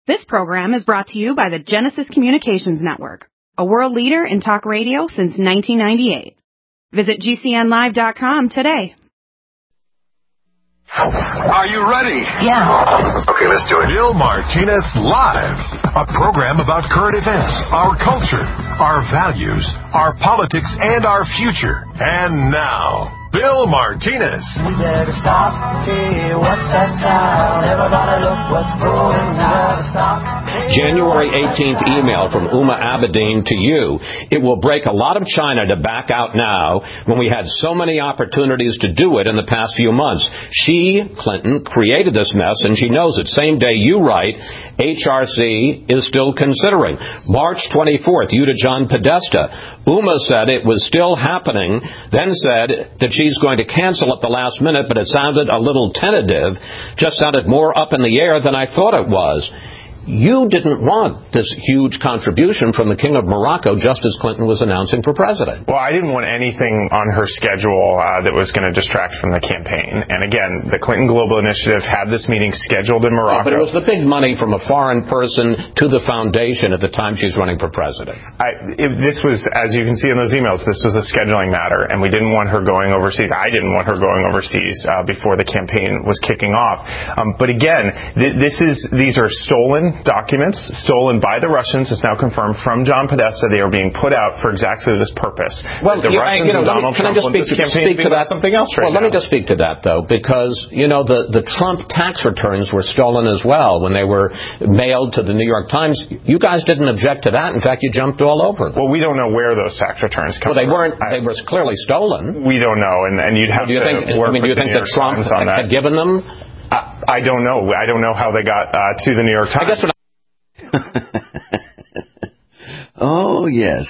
This program is brought to you by the Genesis Communications Network, a world leader in talk radio since 1998. Visit GCNlive.com today. Are you ready? Yeah. Okay, let's do it. Bill Martinez Live, a program about current events, our culture, our values, our politics, and our future. And now, Bill Martinez. We better stop. Hey, what's that sound? Everybody look what's going down. Stop. January 18th email from Huma Abedin to you. It will break a lot of China to back out now when we had so many opportunities to do it in the past few months. She, Clinton, created this mess, and she knows it. Same day you write, HRC is still considering. March 24th, you to John Podesta. Huma said it was still happening, then said that she's going to cancel at the last minute, but it sounded a little tentative, just sounded more up in the air than I thought it was. You didn't want this huge contribution from the King of Morocco just as Clinton was announcing for president. Well, I didn't want anything on her schedule that was going to distract from the campaign. And again, the Clinton Global Initiative had this meeting scheduled in Morocco. But it was the big money from a foreign person to the foundation at the time she's running for president. This was, as you can see in those emails, this was a scheduling matter, and we didn't want her going overseas. I didn't want her going overseas before the campaign was kicking off. But again, these are stolen documents, stolen by the Russians. It's now confirmed from John Podesta. They are being put out for exactly this purpose. Well, the Russians and Donald Trump want this campaign to be about something else right now. Well, let me just speak to that, though, because, you know, the Trump tax returns were stolen as well when they were mailed to the New York Times. You guys didn't object to that. In fact, you jumped all over them. Well, we don't know where those tax returns come from. Well, they weren't. They were clearly stolen. We don't know, and you'd have to work with the New York Times on that. Had given them? I don't know. I don't know how they got to the New York Times. I guess Oh, yes.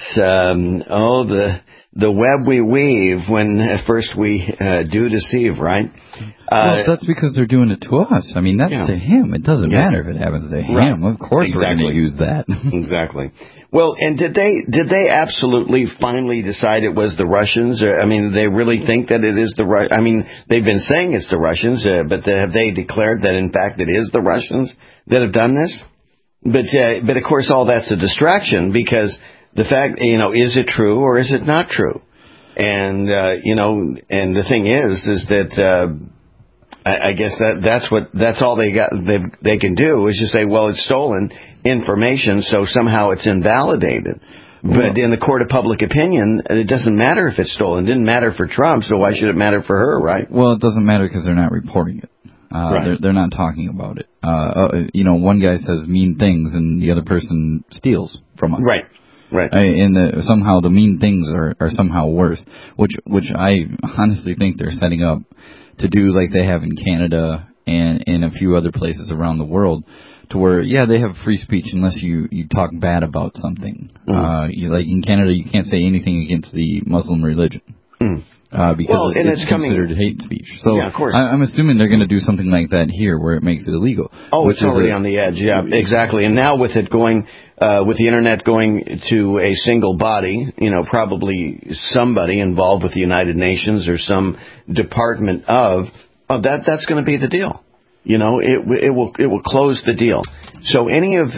The web we weave when first we do deceive, right? Well, that's because they're doing it to us. I mean, that's to him. It doesn't matter if it happens to him. Of course we're going to use that. Exactly. Well, and did they absolutely finally decide it was the Russians? I mean, they really think that it is the Russians? I mean, they've been saying it's the Russians, but have they declared that, in fact, it is the Russians that have done this? But of course, all that's a distraction because the fact, is it true or is it not true? And, and the thing is that, I guess that's all they can do is just say, well, it's stolen information, so somehow it's invalidated. But in the court of public opinion, it doesn't matter if it's stolen. It didn't matter for Trump, so why should it matter for her, right? Well, it doesn't matter because they're not reporting it. They're not talking about it. One guy says mean things and the other person steals from us. Right. And somehow the mean things are somehow worse, which I honestly think they're setting up to do like they have in Canada and in a few other places around the world, to where, they have free speech unless you talk bad about something. Like in Canada, you can't say anything against the Muslim religion. Because it's considered hate speech. So of course. I'm assuming they're going to do something like that here where it makes it illegal. Oh, it's already on the edge. Yeah, exactly. And now with it going, with the Internet going to a single body, probably somebody involved with the United Nations or some department that's going to be the deal. It will close the deal. So any of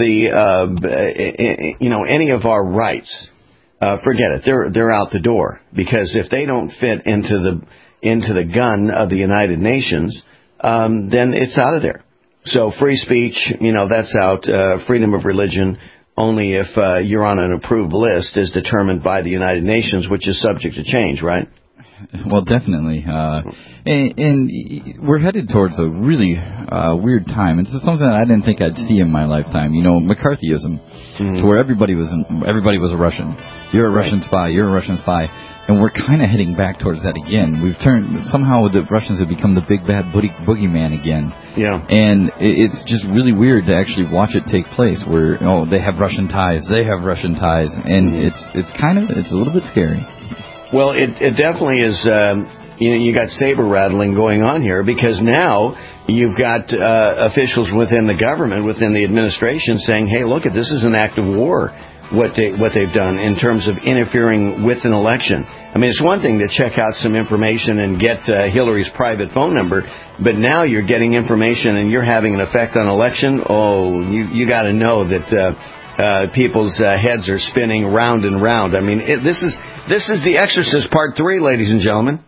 any of our rights, forget it. They're out the door, because if they don't fit into the gun of the United Nations, then it's out of there. So free speech, that's out. Freedom of religion, only if you're on an approved list, is determined by the United Nations, which is subject to change, right? Well, definitely. And we're headed towards a really weird time. It's something that I didn't think I'd see in my lifetime. McCarthyism, to where everybody was a Russian. You're a Russian spy. You're a Russian spy. And we're kind of heading back towards that again. Somehow the Russians have become the big bad boogeyman again. Yeah. And it's just really weird to actually watch it take place where, they have Russian ties. They have Russian ties. And it's a little bit scary. Well, it definitely is. You got saber rattling going on here, because now you've got officials within the government, within the administration, saying, "Hey, look, this is an act of war what they've done in terms of interfering with an election. I mean, it's one thing to check out some information and get Hillary's private phone number, but now you're getting information and you're having an effect on election. Oh, you got to know that people's heads are spinning round and round. I mean, this is The Exorcist Part 3, ladies and gentlemen.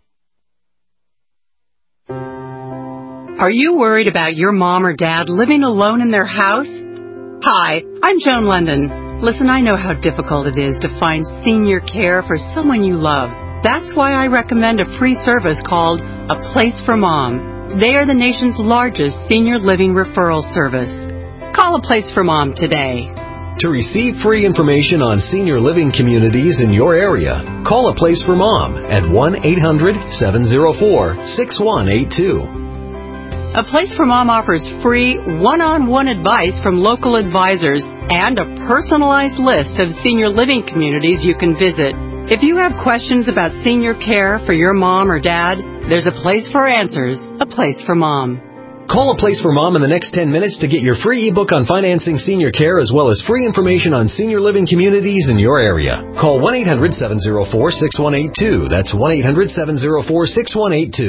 Are you worried about your mom or dad living alone in their house? Hi, I'm Joan London. Listen, I know how difficult it is to find senior care for someone you love. That's why I recommend a free service called A Place for Mom. They are the nation's largest senior living referral service. Call A Place for Mom today. To receive free information on senior living communities in your area, call A Place for Mom at 1-800-704-6182. A Place for Mom offers free one-on-one advice from local advisors and a personalized list of senior living communities you can visit. If you have questions about senior care for your mom or dad, there's a place for answers, A Place for Mom. Call A Place for Mom in the next 10 minutes to get your free ebook on financing senior care as well as free information on senior living communities in your area. Call 1-800-704-6182. That's 1-800-704-6182.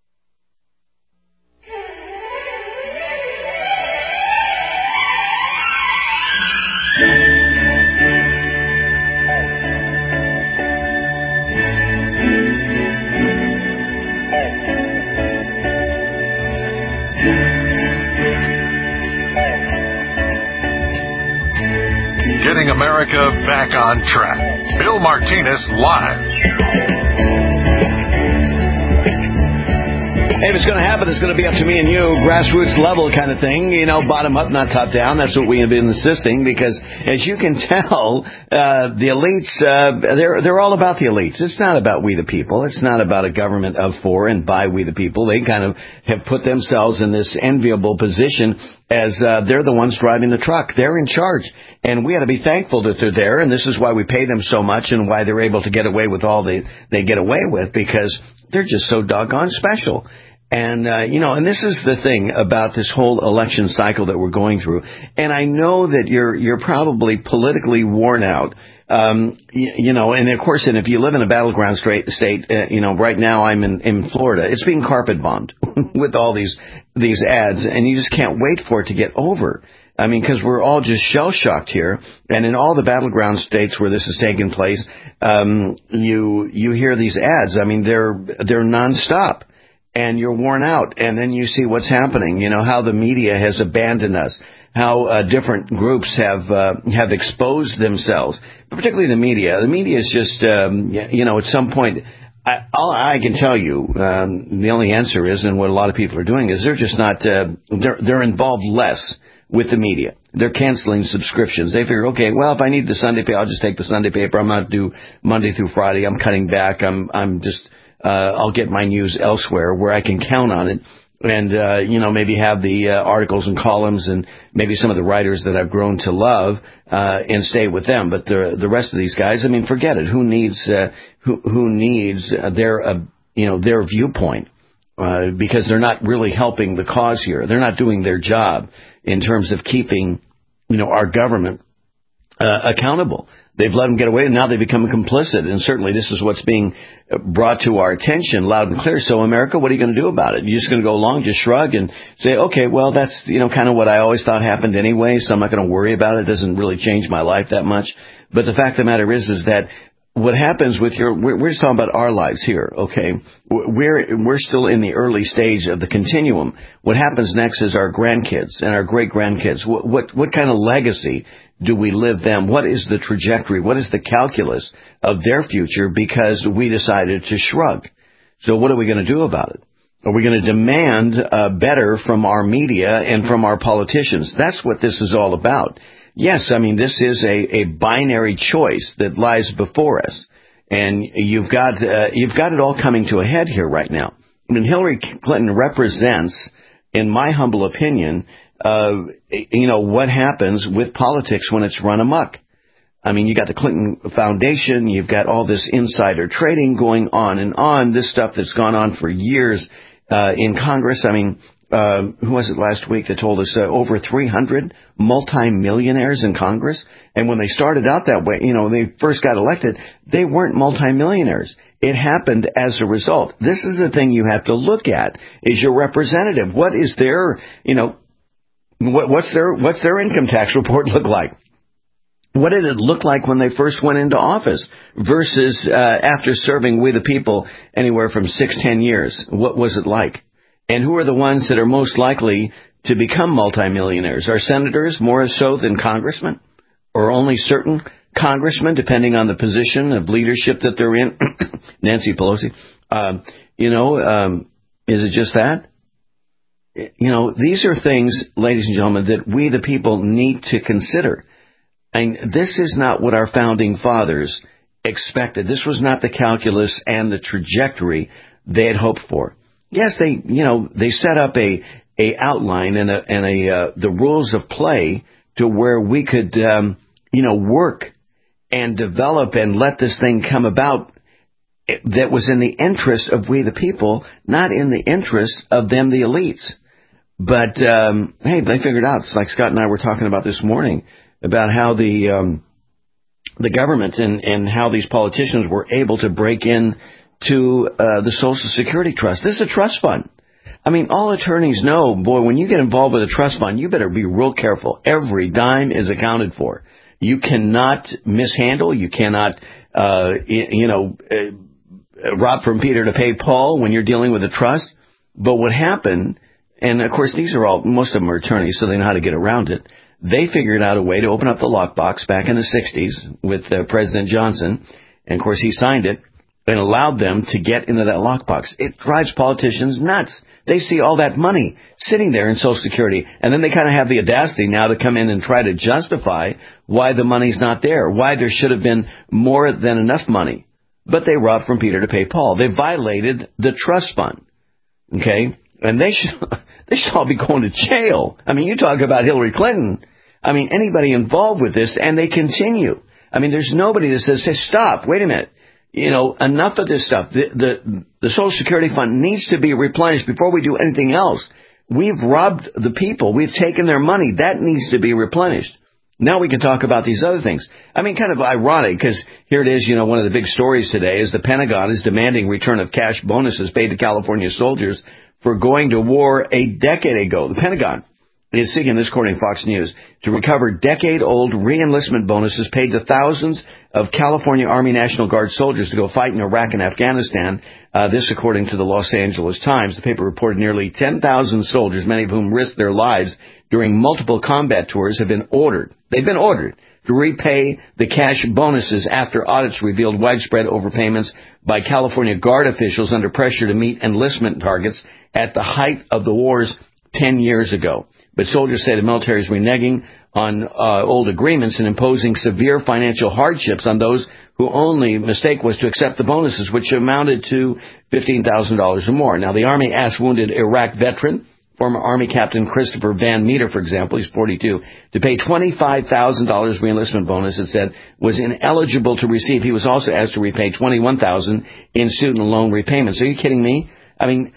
Getting America back on track. Bill Martinez Live. Hey, if it's going to happen, it's going to be up to me and you, grassroots level kind of thing, bottom up, not top down. That's what we have been insisting because, as you can tell, the elites, they're all about the elites. It's not about we the people. It's not about a government of, for, and by we the people. They kind of have put themselves in this enviable position as they're the ones driving the truck. They're in charge. And we ought to be thankful that they're there, and this is why we pay them so much and why they're able to get away with all they get away with, because they're just so doggone special. And, and this is the thing about this whole election cycle that we're going through. And I know that you're probably politically worn out. And of course, if you live in a battleground state, right now I'm in Florida, it's being carpet bombed with all these ads, and you just can't wait for it to get over. I mean, because we're all just shell-shocked here, and in all the battleground states where this has taken place, you hear these ads. I mean, they're nonstop, and you're worn out. And then you see what's happening. How the media has abandoned us, how different groups have exposed themselves, but particularly the media. The media is just, at some point. I can tell you, the only answer is, and what a lot of people are doing is they're just not. They're involved less with the media. They're canceling subscriptions. They figure, okay, well, if I need the Sunday paper, I'll just take the Sunday paper. I'm not due Monday through Friday. I'm cutting back. I'll get my news elsewhere where I can count on it. And, maybe have the articles and columns and maybe some of the writers that I've grown to love, and stay with them. But the rest of these guys, I mean, forget it. Who needs their viewpoint? Because they're not really helping the cause here. They're not doing their job in terms of keeping, our government accountable. They've let them get away, and now they become complicit. And certainly this is what's being brought to our attention loud and clear. So, America, what are you going to do about it? You're just going to go along, just shrug and say, okay, well, that's, kind of what I always thought happened anyway, so I'm not going to worry about it. It doesn't really change my life that much. But the fact of the matter is that what happens with we're just talking about our lives here, okay? We're still in the early stage of the continuum. What happens next is our grandkids and our great-grandkids. What kind of legacy do we live them? What is the trajectory? What is the calculus of their future because we decided to shrug? So what are we going to do about it? Are we going to demand better from our media and from our politicians? That's what this is all about. Yes, I mean, this is a binary choice that lies before us. And you've got it all coming to a head here right now. I mean, Hillary Clinton represents, in my humble opinion, what happens with politics when it's run amok. I mean, you got the Clinton Foundation, you've got all this insider trading going on and on, this stuff that's gone on for years in Congress. I mean, who was it last week that told us over 300 multimillionaires in Congress? And when they started out that way, when they first got elected, they weren't multimillionaires. It happened as a result. This is the thing you have to look at, is your representative. What is their, what's their income tax report look like? What did it look like when they first went into office versus after serving we the people anywhere from 6-10 years? What was it like? And who are the ones that are most likely to become multimillionaires? Are senators more so than congressmen? Or only certain congressmen, depending on the position of leadership that they're in? Nancy Pelosi. Is it just that? These are things, ladies and gentlemen, that we the people need to consider. And this is not what our founding fathers expected. This was not the calculus and the trajectory they had hoped for. Yes, they set up a outline and the rules of play to where we could work and develop and let this thing come about that was in the interest of we the people, not in the interest of them, the elites. But hey, they figured out. It's like Scott and I were talking about this morning about how the government and how these politicians were able to break in to the Social Security Trust. This is a trust fund. I mean, all attorneys know, boy, when you get involved with a trust fund, you better be real careful. Every dime is accounted for. You cannot mishandle. You cannot, rob from Peter to pay Paul when you're dealing with a trust. But what happened, and of course most of them are attorneys, so they know how to get around it. They figured out a way to open up the lockbox back in the 60s with President Johnson. And of course he signed it and allowed them to get into that lockbox. It drives politicians nuts. They see all that money sitting there in Social Security, and then they kind of have the audacity now to come in and try to justify why the money's not there, why there should have been more than enough money. But they robbed from Peter to pay Paul. They violated the trust fund. Okay? And they should all be going to jail. I mean, you talk about Hillary Clinton. I mean, anybody involved with this, and they continue. I mean, there's nobody that says, stop, wait a minute. Enough of this stuff. The Social Security fund needs to be replenished before we do anything else. We've robbed the people. We've taken their money. That needs to be replenished. Now we can talk about these other things. I mean, kind of ironic, because here it is, one of the big stories today is the Pentagon is demanding return of cash bonuses paid to California soldiers for going to war a decade ago. The Pentagon is seeking, this according to Fox News, to recover decade-old re-enlistment bonuses paid to thousands of California Army National Guard soldiers to go fight in Iraq and Afghanistan. This according to the Los Angeles Times. The paper reported nearly 10,000 soldiers, many of whom risked their lives during multiple combat tours, have been ordered. They've been ordered to repay the cash bonuses after audits revealed widespread overpayments by California Guard officials under pressure to meet enlistment targets at the height of the wars 10 years ago. But soldiers say the military is reneging on old agreements and imposing severe financial hardships on those who only mistake was to accept the bonuses, which amounted to $15,000 or more. Now, the Army asked wounded Iraq veteran, former Army Captain Christopher Van Meter, for example, he's 42, to pay $25,000 reenlistment bonus, it said, was ineligible to receive. He was also asked to repay $21,000 in student loan repayments. Are you kidding me? I mean,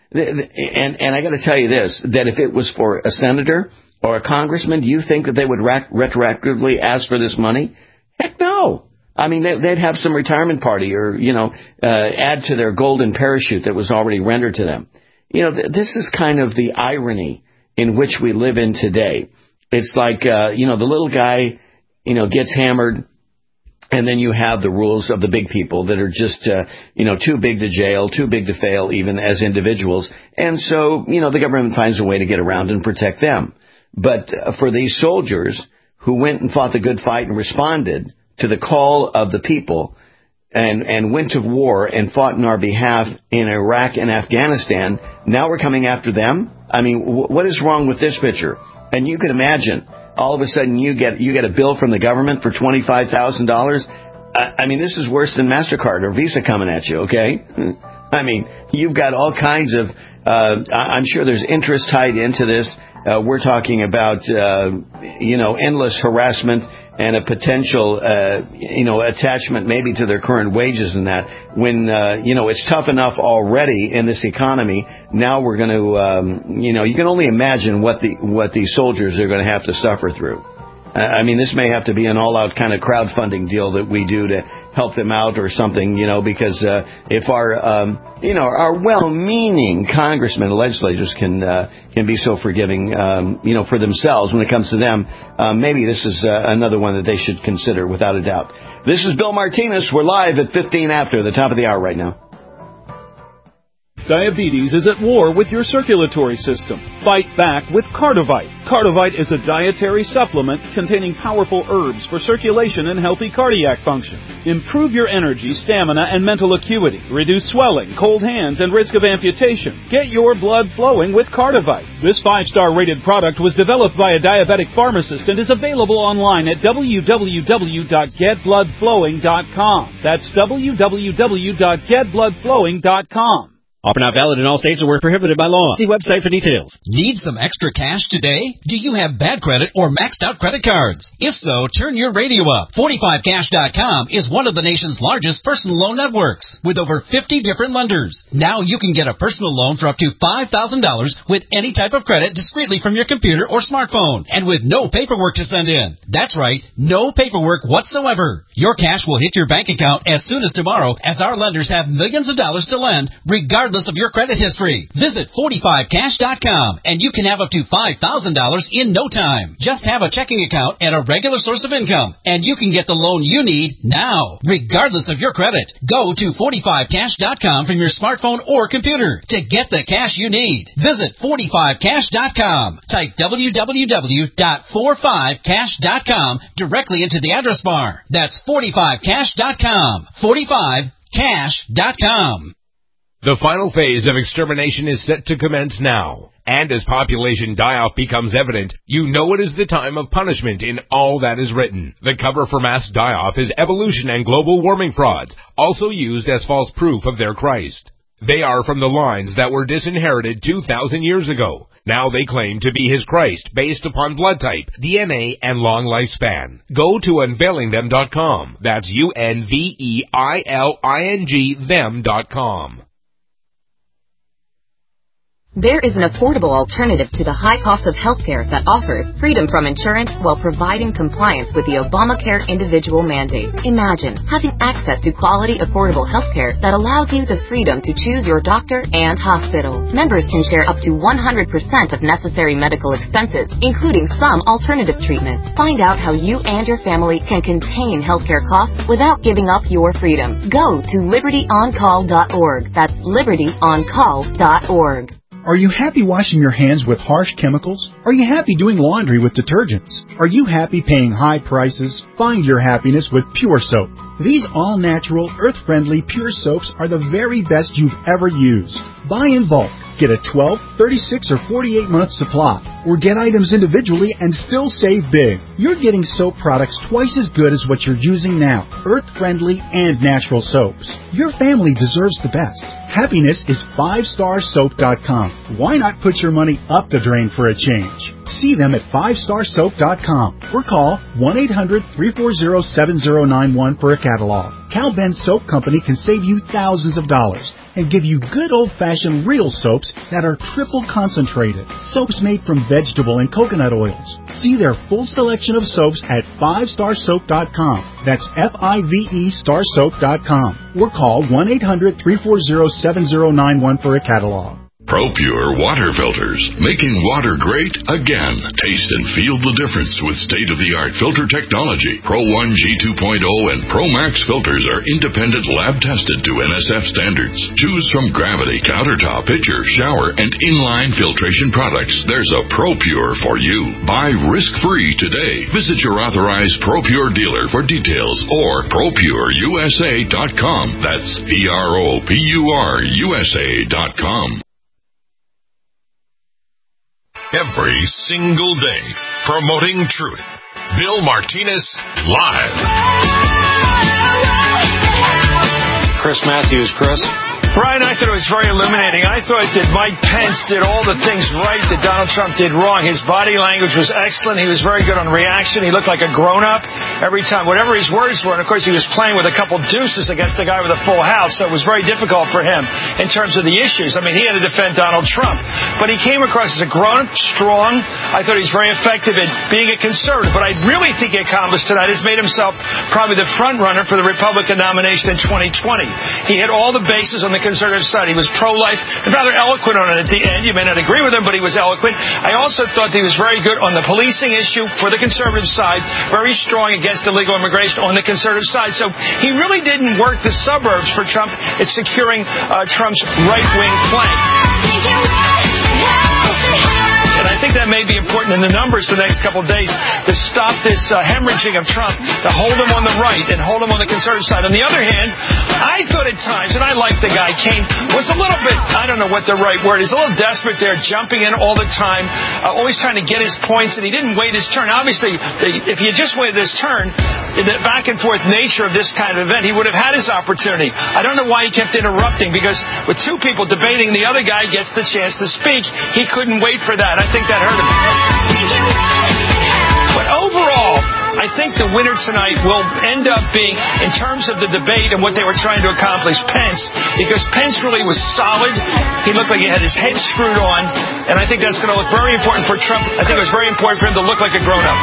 and I got to tell you this, that if it was for a senator or a congressman, do you think that they would retroactively ask for this money? Heck no. I mean, they'd have some retirement party or, add to their golden parachute that was already rendered to them. This is kind of the irony in which we live in today. It's like, the little guy, gets hammered, and then you have the rules of the big people that are just, too big to jail, too big to fail even as individuals. And so, the government finds a way to get around and protect them. But for these soldiers who went and fought the good fight and responded to the call of the people and went to war and fought in our behalf in Iraq and Afghanistan, now we're coming after them? I mean, what is wrong with this picture? And you can imagine, all of a sudden you get a bill from the government for $25,000. I mean, this is worse than MasterCard or Visa coming at you, okay? I mean, you've got all kinds of, I'm sure there's interest tied into this. We're talking about, endless harassment a potential, attachment maybe to their current wages and that. When it's tough enough already in this economy. Now we're going to, you can only imagine what these soldiers are going to have to suffer through. I mean, this may have to be an all-out kind of crowdfunding deal that we do to help them out or something, because if our well-meaning congressmen and legislators can be so forgiving, for themselves when it comes to them, maybe this is another one that they should consider without a doubt. This is Bill Martinez. We're live at 15 after the top of the hour right now. Diabetes is at war with your circulatory system. Fight back with Cardivite. Cardivite is a dietary supplement containing powerful herbs for circulation and healthy cardiac function. Improve your energy, stamina, and mental acuity. Reduce swelling, cold hands, and risk of amputation. Get your blood flowing with Cardivite. This 5-star rated product was developed by a diabetic pharmacist and is available online at www.getbloodflowing.com. That's www.getbloodflowing.com. Offer not valid in all states or where prohibited by law. See website for details. Need some extra cash today? Do you have bad credit or maxed out credit cards? If so, turn your radio up. 45cash.com is one of the nation's largest personal loan networks with over 50 different lenders. Now you can get a personal loan for up to $5,000 with any type of credit discreetly from your computer or smartphone and with no paperwork to send in. That's right, no paperwork whatsoever. Your cash will hit your bank account as soon as tomorrow, as our lenders have millions of dollars to lend regardless of your credit history. Visit 45cash.com and you can have up to $5,000 in no time. Just have a checking account and a regular source of income and you can get the loan you need now, regardless of your credit. Go to 45cash.com from your smartphone or computer to get the cash you need. Visit 45cash.com. Type www.45cash.com directly into the address bar. That's 45cash.com. 45cash.com. The final phase of extermination is set to commence now. And as population die-off becomes evident, you know it is the time of punishment in all that is written. The cover for mass die-off is evolution and global warming frauds, also used as false proof of their Christ. They are from the lines that were disinherited 2,000 years ago. Now they claim to be his Christ based upon blood type, DNA, and long lifespan. Go to unveilingthem.com. That's UNVEILING them.com. There is an affordable alternative to the high cost of healthcare that offers freedom from insurance while providing compliance with the Obamacare individual mandate. Imagine having access to quality, affordable healthcare that allows you the freedom to choose your doctor and hospital. Members can share up to 100% of necessary medical expenses, including some alternative treatments. Find out how you and your family can contain healthcare costs without giving up your freedom. Go to libertyoncall.org. That's libertyoncall.org. Are you happy washing your hands with harsh chemicals? Are you happy doing laundry with detergents? Are you happy paying high prices? Find your happiness with Pure Soap. These all-natural, earth-friendly Pure Soaps are the very best you've ever used. Buy in bulk. Get a 12, 36, or 48-month supply. Or get items individually and still save big. You're getting soap products twice as good as what you're using now. Earth-friendly and natural soaps. Your family deserves the best. Happiness is 5starsoap.com. Why not put your money up the drain for a change? See them at 5starsoap.com or call 1-800-340-7091 for a catalog. Cal Ben Soap Company can save you thousands of dollars and give you good old-fashioned real soaps that are triple concentrated. Soaps made from vegetable and coconut oils. See their full selection of soaps at 5starsoap.com. That's FIVE starsoap.com or call 1-800-340-7091 for a catalog. ProPure water filters, making water great again. Taste and feel the difference with state-of-the-art filter technology. Pro 1 G2.0 and Pro Max filters are independent lab-tested to NSF standards. Choose from Gravity, Countertop, Pitcher, Shower, and Inline filtration products. There's a ProPure for you. Buy risk-free today. Visit your authorized ProPure dealer for details or ProPureUSA.com. That's ProPureUSA.com. Every single day, promoting truth. Bill Martinez Live. Chris Matthews. Chris, Ryan, I thought it was very illuminating. I thought that Mike Pence did all the things right that Donald Trump did wrong. His body language was excellent. He was very good on reaction. He looked like a grown-up every time, whatever his words were. And, of course, he was playing with a couple deuces against the guy with a full house, so it was very difficult for him in terms of the issues. I mean, he had to defend Donald Trump. But he came across as a grown-up, strong. I thought he was very effective at being a conservative. But I really think he accomplished tonight is made himself probably the front-runner for the Republican nomination in 2020. He hit all the bases on the conservative side. He was pro-life and rather eloquent on it at the end. You may not agree with him, but he was eloquent. I also thought he was very good on the policing issue for the conservative side, very strong against illegal immigration on the conservative side. So he really didn't work the suburbs for Trump. It's securing Trump's right-wing flank. And I think that may be important in the numbers the next couple of days to stop this hemorrhaging of Trump, to hold him on the right and hold him on the conservative side. On the other hand, I thought at times, and I liked the guy, Kane, was a little bit, I don't know what the right word is, a little desperate there, jumping in all the time, always trying to get his points, and he didn't wait his turn. Obviously, if he had just waited his turn, in the back and forth nature of this kind of event, he would have had his opportunity. I don't know why he kept interrupting, because with two people debating, the other guy gets the chance to speak. He couldn't wait for that. I think that hurt him. But overall, I think the winner tonight will end up being, in terms of the debate and what they were trying to accomplish, Pence, because Pence really was solid. He looked like he had his head screwed on, and I think that's going to look very important for Trump. I think it was very important for him to look like a grown-up.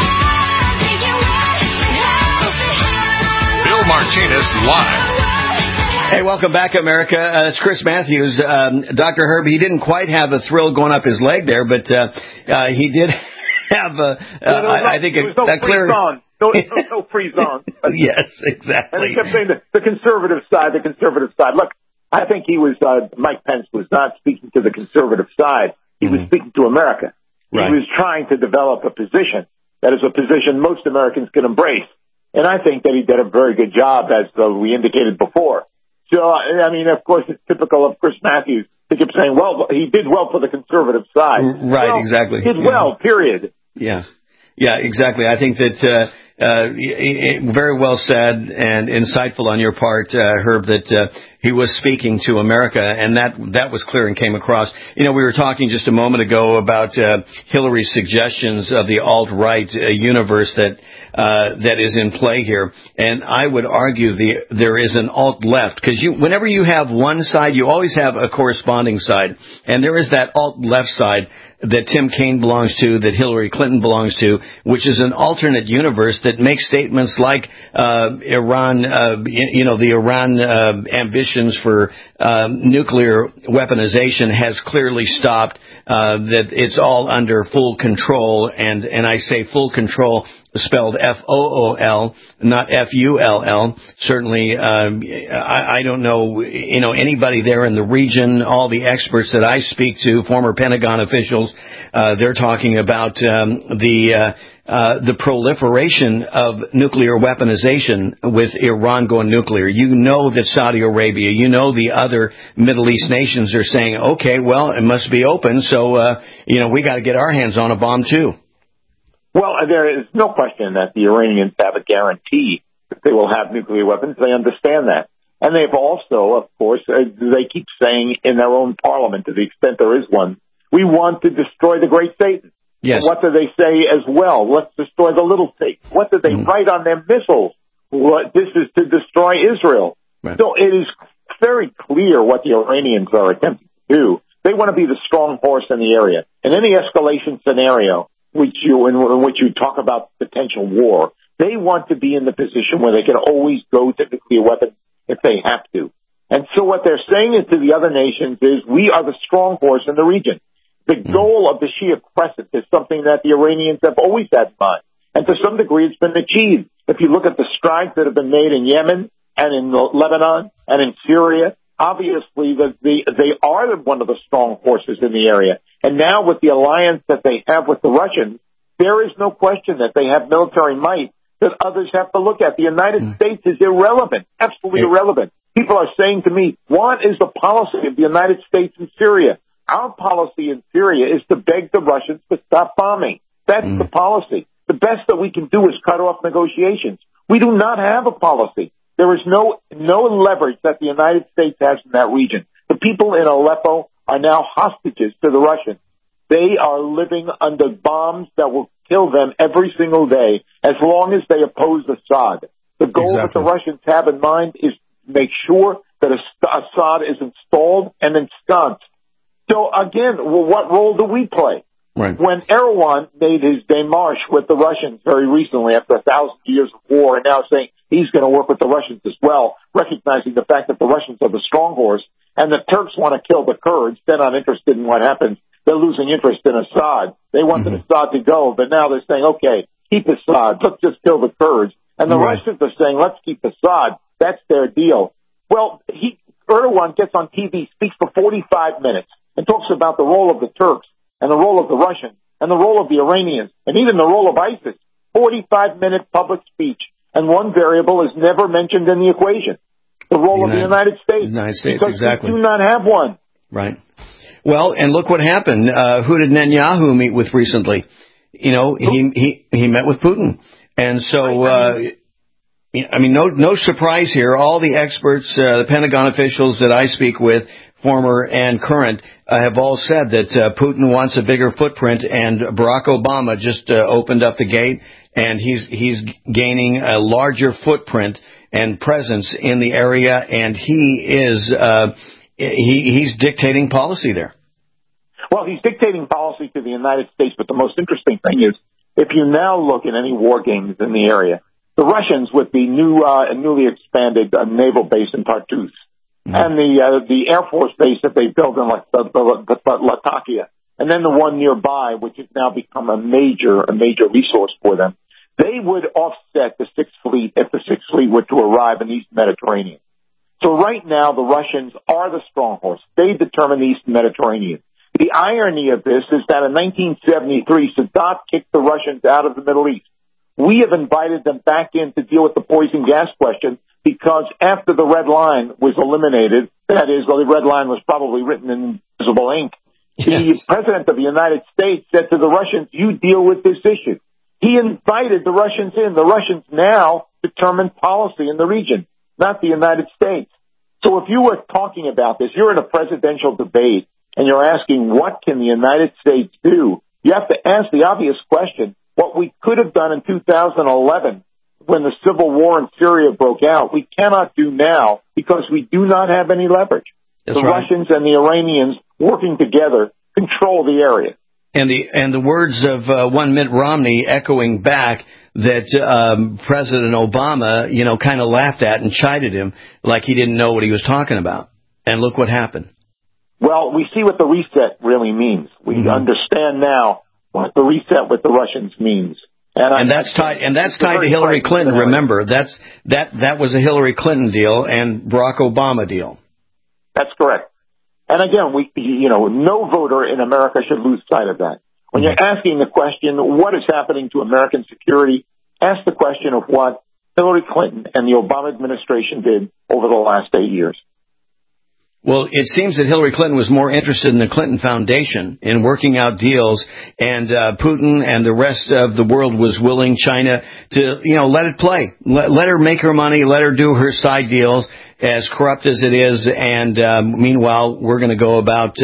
Bill Martinez Live. Hey, welcome back, America. It's Chris Matthews. Dr. Herb, he didn't quite have a thrill going up his leg there, but he did have I think a clear... No free zone. Yes, exactly. And he kept saying the conservative side. Look, I think he was, Mike Pence was not speaking to the conservative side. He was speaking to America. Right. He was trying to develop a position that is a position most Americans can embrace. And I think that he did a very good job, as we indicated before. So, I mean, of course, it's typical of Chris Matthews. He kept saying, well, he did well for the conservative side. Right, well, exactly. He did well, period. Yeah, exactly. I think that very well said and insightful on your part, Herb, that he was speaking to America, and that was clear and came across. You know, we were talking just a moment ago about Hillary's suggestions of the alt-right universe that is in play here, and I would argue there is an alt-left, because whenever you have one side, you always have a corresponding side, and there is that alt-left side that Tim Kaine belongs to, that Hillary Clinton belongs to, which is an alternate universe that makes statements like Iran, the Iran ambitions for nuclear weaponization has clearly stopped, that it's all under full control, and I say full control spelled F-O-O-L, not F-U-L-L. Certainly, I don't know, anybody there in the region, all the experts that I speak to, former Pentagon officials, they're talking about the proliferation of nuclear weaponization with Iran going nuclear. You know that Saudi Arabia, the other Middle East nations are saying, okay, well, it must be open, so, we got to get our hands on a bomb too. Well, there is no question that the Iranians have a guarantee that they will have nuclear weapons. They understand that. And they've also, of course, they keep saying in their own parliament, to the extent there is one, we want to destroy the great Satan. Yes. What do they say as well? Let's destroy the little Satan. What do they write on their missiles? This is to destroy Israel. Right. So it is very clear what the Iranians are attempting to do. They want to be the strong horse in the area. In any escalation scenario, in which you talk about potential war, they want to be in the position where they can always go to nuclear weapons if they have to. And so what they're saying is to the other nations is, we are the strong horse in the region. The goal of the Shia Crescent is something that the Iranians have always had in mind. And to some degree, it's been achieved. If you look at the strides that have been made in Yemen and in Lebanon and in Syria, obviously they are one of the strong horses in the area. And now with the alliance that they have with the Russians, there is no question that they have military might that others have to look at. The United States is irrelevant, absolutely irrelevant. People are saying to me, what is the policy of the United States in Syria? Our policy in Syria is to beg the Russians to stop bombing. That's the policy. The best that we can do is cut off negotiations. We do not have a policy. There is no leverage that the United States has in that region. The people in Aleppo are now hostages to the Russians. They are living under bombs that will kill them every single day as long as they oppose Assad. The goal that the Russians have in mind is to make sure that Assad is installed and ensconced. So again, what role do we play? Right. When Erdogan made his démarche with the Russians very recently after 1,000 years of war and now saying he's going to work with the Russians as well, recognizing the fact that the Russians are the strong horse and the Turks want to kill the Kurds, they're not interested in what happens. They're losing interest in Assad. They wanted Assad to go, but now they're saying, okay, keep Assad. Let's just kill the Kurds. And the Russians are saying, let's keep Assad. That's their deal. Well, Erdogan gets on TV, speaks for 45 minutes, and talks about the role of the Turks and the role of the Russians and the role of the Iranians and even the role of ISIS. 45-minute public speech, and one variable is never mentioned in the equation. The role of the United States. Because exactly. we do not have one. Right. Well, and look what happened. Who did Netanyahu meet with recently? You know, he met with Putin. And so, I mean, no surprise here. All the experts, the Pentagon officials that I speak with, former and current, have all said that Putin wants a bigger footprint, and Barack Obama just opened up the gate, and he's gaining a larger footprint and presence in the area, and he is he's dictating policy there. Well, he's dictating policy to the United States, but the most interesting thing is, if you now look at any war games in the area, the Russians with the newly expanded naval base in Tartus, and the Air Force base that they built in Latakia, and then the one nearby, which has now become a major resource for them, they would offset the Sixth Fleet if the Sixth Fleet were to arrive in the East Mediterranean. So right now, the Russians are the strong horse. They determine the East Mediterranean. The irony of this is that in 1973, Sadat kicked the Russians out of the Middle East. We have invited them back in to deal with the poison gas question because after the Red Line was eliminated, that is, well, the Red Line was probably written in invisible ink, the President of the United States said to the Russians, you deal with this issue. He invited the Russians in. The Russians now determine policy in the region, not the United States. So if you were talking about this, you're in a presidential debate, and you're asking, what can the United States do? You have to ask the obvious question, what we could have done in 2011 when the civil war in Syria broke out, we cannot do now because we do not have any leverage. That's the right. Russians and the Iranians working together control the area. And the words of one Mitt Romney echoing back that President Obama, kind of laughed at and chided him like he didn't know what he was talking about. And look what happened. Well, we see what the reset really means. We understand now what the reset with the Russians means. And that's tied to Hillary Clinton. Remember, that was a Hillary Clinton deal and Barack Obama deal. That's correct. And again, no voter in America should lose sight of that. When you're asking the question, what is happening to American security, ask the question of what Hillary Clinton and the Obama administration did over the last 8 years. Well, it seems that Hillary Clinton was more interested in the Clinton Foundation in working out deals, and Putin and the rest of the world was willing China to, let it play. Let her make her money, let her do her side deals, as corrupt as it is, and meanwhile, we're going to go about,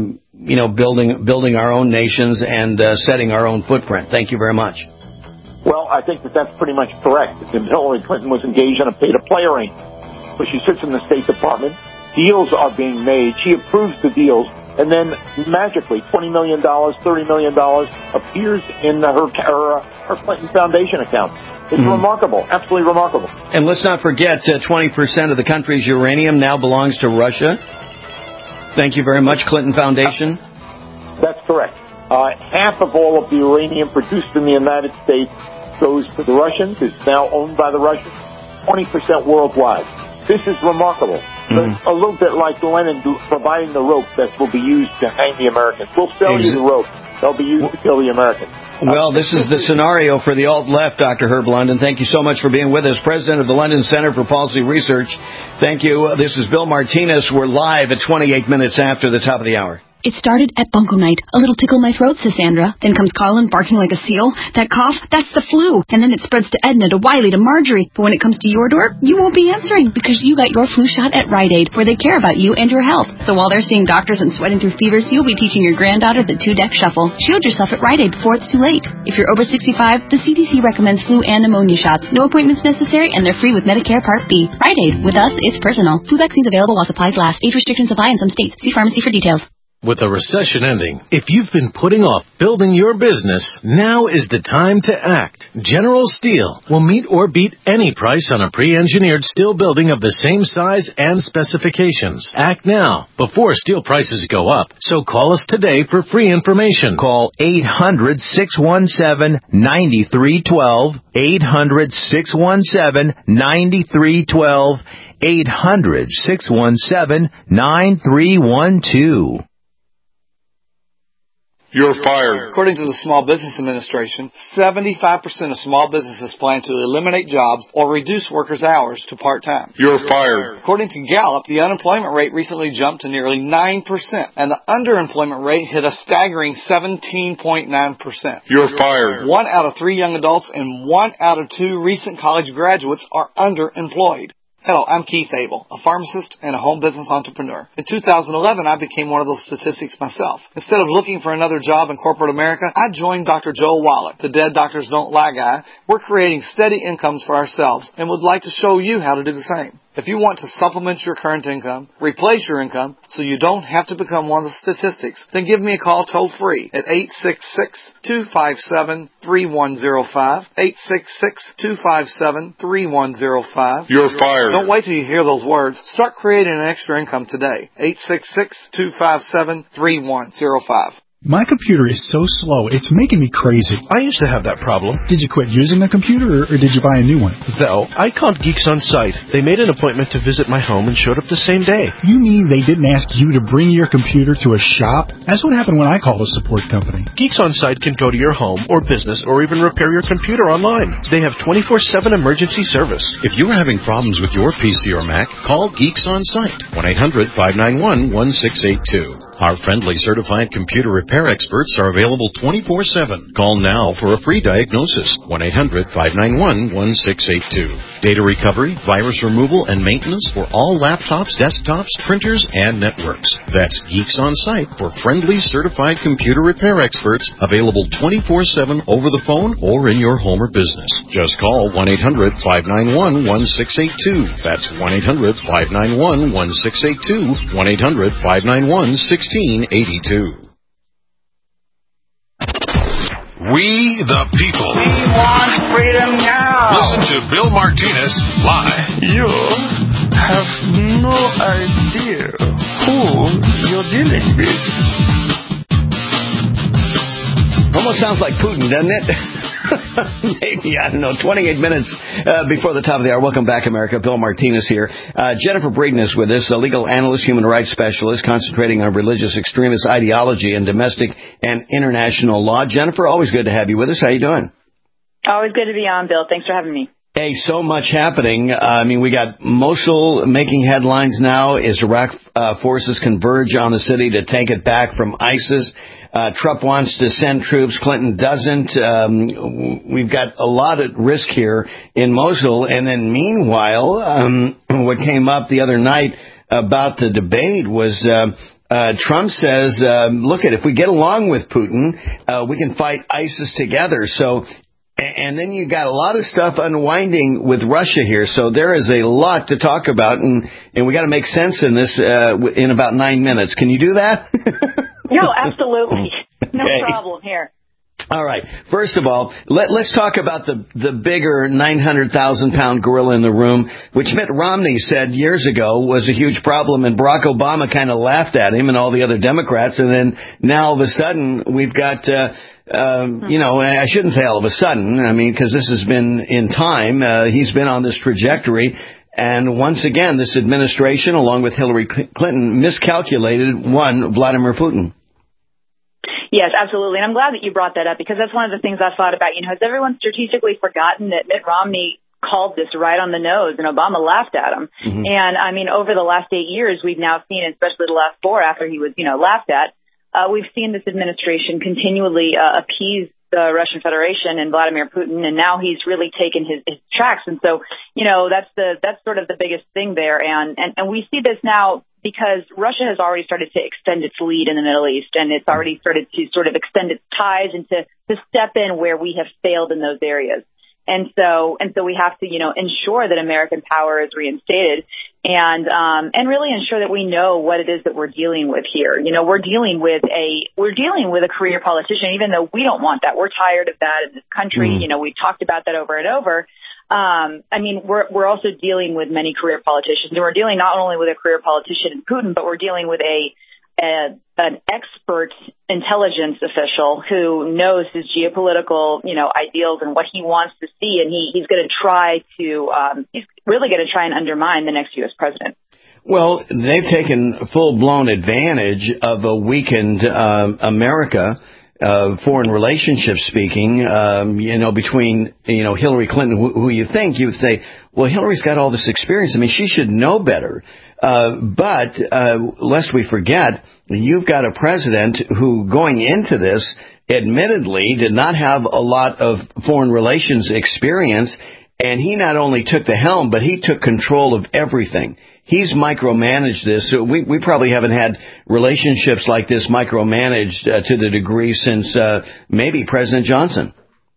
building our own nations and setting our own footprint. Thank you very much. Well, I think that's pretty much correct. Hillary Clinton was engaged in a pay-to-play arrangement, but she sits in the State Department. Deals are being made. She approves the deals, and then magically $20 million, $30 million appears in her Clinton Foundation account. It's remarkable, absolutely remarkable. And let's not forget, 20% of the country's uranium now belongs to Russia. Thank you very much, Clinton Foundation. That's correct. Half of all of the uranium produced in the United States goes to the Russians. It's now owned by the Russians. 20% worldwide. This is remarkable. A little bit like Lenin providing the rope that will be used to hang the Americans. We'll sell you the rope. They'll be used to kill the Americans. Well, this is the scenario for the alt-left, Dr. Herb London. Thank you so much for being with us, President of the London Center for Policy Research. Thank you. This is Bill Martinez. We're live at 28 minutes after the top of the hour. It started at bunko night. A little tickle in my throat, says Sandra. Then comes Colin barking like a seal. That cough, that's the flu. And then it spreads to Edna, to Wiley, to Marjorie. But when it comes to your door, you won't be answering because you got your flu shot at Rite Aid, where they care about you and your health. So while they're seeing doctors and sweating through fevers, you'll be teaching your granddaughter the 2-deck shuffle. Shield yourself at Rite Aid before it's too late. If you're over 65, the CDC recommends flu and pneumonia shots. No appointments necessary, and they're free with Medicare Part B. Rite Aid. With us, it's personal. Flu vaccines available while supplies last. Age restrictions apply in some states. See pharmacy for details. With the recession ending, if you've been putting off building your business, now is the time to act. General Steel will meet or beat any price on a pre-engineered steel building of the same size and specifications. Act now, before steel prices go up. So call us today for free information. Call 800-617-9312, 800-617-9312, 800-617-9312. You're fired. According to the Small Business Administration, 75% of small businesses plan to eliminate jobs or reduce workers' hours to part-time. You're fired. According to Gallup, the unemployment rate recently jumped to nearly 9%, and the underemployment rate hit a staggering 17.9%. You're fired. 1 out of 3 young adults and 1 out of 2 recent college graduates are underemployed. Hello, I'm Keith Abel, a pharmacist and a home business entrepreneur. In 2011, I became one of those statistics myself. Instead of looking for another job in corporate America, I joined Dr. Joel Wallach, the Dead Doctors Don't Lie guy. We're creating steady incomes for ourselves and would like to show you how to do the same. If you want to supplement your current income, replace your income, so you don't have to become one of the statistics, then give me a call toll-free at 866-257-3105, 866-257-3105. You're fired. Don't wait till you hear those words. Start creating an extra income today. 866-257-3105. My computer is so slow, it's making me crazy. I used to have that problem. Did you quit using a computer, or did you buy a new one? Though, I called Geeks On Site. They made an appointment to visit my home and showed up the same day. You mean they didn't ask you to bring your computer to a shop? That's what happened when I called a support company. Geeks On Site can go to your home or business or even repair your computer online. They have 24/7 emergency service. If you're having problems with your PC or Mac, call Geeks On Site. 1-800-591-1682. Our friendly certified computer repair experts are available 24/7. Call now for a free diagnosis. 1-800-591-1682. Data recovery, virus removal, and maintenance for all laptops, desktops, printers, and networks. That's Geeks On Site for friendly certified computer repair experts available 24/7 over the phone or in your home or business. Just call 1-800-591-1682. That's 1-800-591-1682. 1-800-591-1682. We the people. We want freedom now. Listen to Bill Martinez live. You have no idea who you're dealing with. Almost sounds like Putin, doesn't it? Maybe, I don't know, 28 minutes before the top of the hour. Welcome back, America. Bill Martinez here. Jennifer Breeden is with us, a legal analyst, human rights specialist, concentrating on religious extremist ideology and domestic and international law. Jennifer, always good to have you with us. How you doing? Always good to be on, Bill. Thanks for having me. Hey, so much happening. I mean, we got Mosul making headlines now as Iraq forces converge on the city to take it back from ISIS. Trump wants to send troops. Clinton doesn't. We've got a lot at risk here in Mosul. And then meanwhile, what came up the other night about the debate was Trump says, look, if we get along with Putin, we can fight ISIS together. So, and then you got a lot of stuff unwinding with Russia here. So there is a lot to talk about, and we got to make sense in this in about 9 minutes. Can you do that? No, absolutely. No problem here. All right. First of all, let's talk about the bigger 900,000-pound gorilla in the room, which Mitt Romney said years ago was a huge problem, and Barack Obama kind of laughed at him and all the other Democrats, and then now all of a sudden we've got, I shouldn't say all of a sudden, I mean, because this has been in time. He's been on this trajectory. And once again, this administration, along with Hillary Clinton, miscalculated Vladimir Putin. Yes, absolutely. And I'm glad that you brought that up, because that's one of the things I've thought about. Has everyone strategically forgotten that Mitt Romney called this right on the nose and Obama laughed at him? Mm-hmm. And I mean, over the last 8 years, we've now seen, especially the last 4 after he was, laughed at, we've seen this administration continually appease the Russian Federation and Vladimir Putin, and now he's really taken his tracks. And so, that's sort of the biggest thing there. And we see this now because Russia has already started to extend its lead in the Middle East, and it's already started to sort of extend its ties and to step in where we have failed in those areas. And so we have to, ensure that American power is reinstated and really ensure that we know what it is that we're dealing with here. We're dealing with a career politician, even though we don't want that. We're tired of that in this country. We've talked about that over and over. We're also dealing with many career politicians, and we're dealing not only with a career politician in Putin, but we're dealing with an expert intelligence official who knows his geopolitical, ideals and what he wants to see, and he's going to try to he's really going to try and undermine the next U.S. president. Well, they've taken full-blown advantage of a weakened America. Foreign relationships speaking, between, Hillary Clinton, who you would say, well, Hillary's got all this experience. She should know better. But lest we forget, you've got a president who, going into this, admittedly did not have a lot of foreign relations experience. And he not only took the helm, but he took control of everything. He's micromanaged this. So we probably haven't had relationships like this micromanaged to the degree since maybe President Johnson.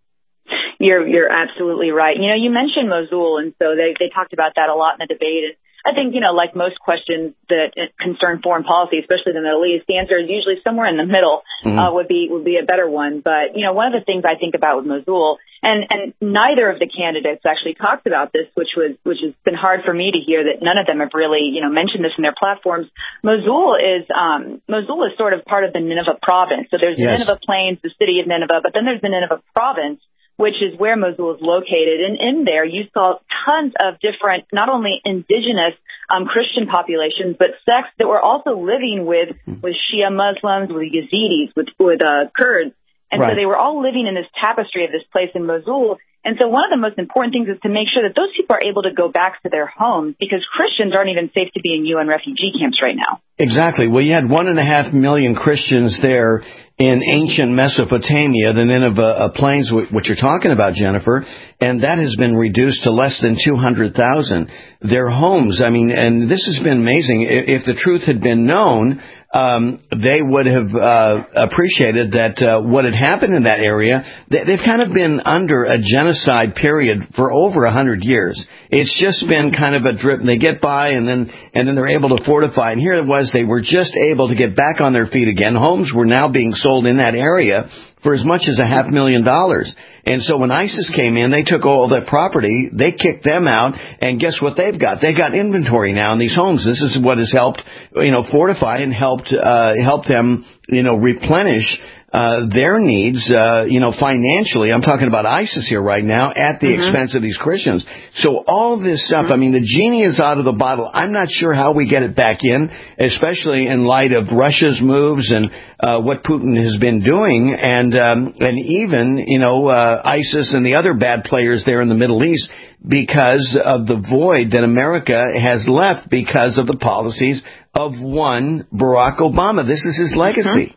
You're absolutely right. You mentioned Mosul, and so they talked about that a lot in the debate. And I think, like most questions that concern foreign policy, especially the Middle East, the answer is usually somewhere in the middle would be a better one. But, one of the things I think about with Mosul, and neither of the candidates actually talked about this, which has been hard for me to hear that none of them have really, mentioned this in their platforms. Mosul is sort of part of the Nineveh province. So there's the Nineveh Plains, the city of Nineveh, but then there's the Nineveh province, which is where Mosul is located. And in there, you saw tons of different, not only indigenous Christian populations, but sects that were also living with Shia Muslims, with Yazidis, with Kurds. And so they were all living in this tapestry of this place in Mosul. And so one of the most important things is to make sure that those people are able to go back to their homes, because Christians aren't even safe to be in UN refugee camps right now. Exactly. Well, you had 1.5 million Christians there in ancient Mesopotamia, the Nineveh plains, which you're talking about, Jennifer, and that has been reduced to less than 200,000. Their homes, and this has been amazing. If the truth had been known, they would have appreciated that what had happened in that area. They've kind of been under a genocide period for over 100 years. It's just been kind of a drip. They get by, and then they're able to fortify. And here it was, they were just able to get back on their feet again. Homes were now being sold in that area for as much as $500,000. And so when ISIS came in, they took all that property, they kicked them out, and guess what they've got? They've got inventory now in these homes. This is what has helped, fortify and help them, replenish their needs, financially. I'm talking about ISIS here right now at the expense of these Christians. So all this stuff, the genie is out of the bottle. I'm not sure how we get it back in, especially in light of Russia's moves and what Putin has been doing, and even, ISIS and the other bad players there in the Middle East, because of the void that America has left because of the policies of one Barack Obama. This is his legacy.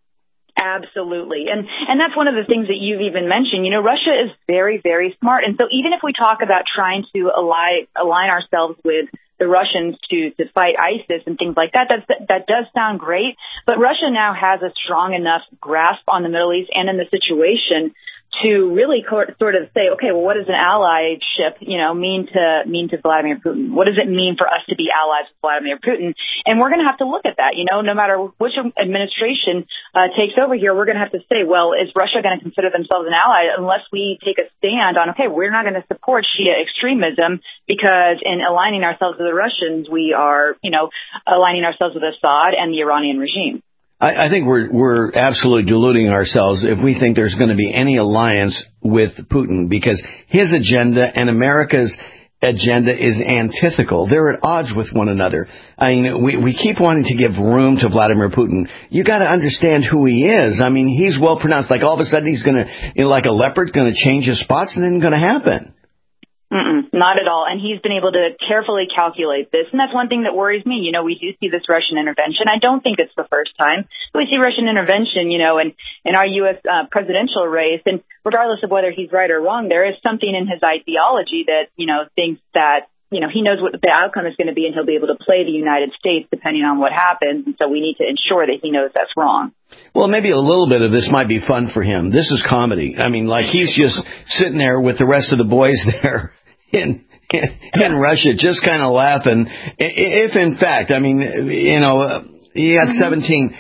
Absolutely. And that's one of the things that you've even mentioned. Russia is very, very smart. And so even if we talk about trying to align ourselves with the Russians to fight ISIS and things like that, that does sound great. But Russia now has a strong enough grasp on the Middle East and in the situation to really sort of say, okay, well, what does an allyship, mean to Vladimir Putin? What does it mean for us to be allies with Vladimir Putin? And we're going to have to look at that. No matter which administration takes over here, we're going to have to say, well, is Russia going to consider themselves an ally unless we take a stand on, okay, we're not going to support Shia extremism, because in aligning ourselves with the Russians, we are, aligning ourselves with Assad and the Iranian regime. I think we're absolutely deluding ourselves if we think there's going to be any alliance with Putin, because his agenda and America's agenda is antithetical. They're at odds with one another. We keep wanting to give room to Vladimir Putin. You got to understand who he is. He's well pronounced. Like all of a sudden he's going to, like a leopard, going to change his spots, and it isn't going to happen. Not at all. And he's been able to carefully calculate this. And that's one thing that worries me. We do see this Russian intervention. I don't think it's the first time. We see Russian intervention, in our U.S. Presidential race. And regardless of whether he's right or wrong, there is something in his ideology that, thinks that, he knows what the outcome is going to be, and he'll be able to play the United States depending on what happens. And so we need to ensure that he knows that's wrong. Well, maybe a little bit of this might be fun for him. This is comedy. I mean, like he's just sitting there with the rest of the boys there in Russia, just kind of laughing. If in fact, I mean, he had 17,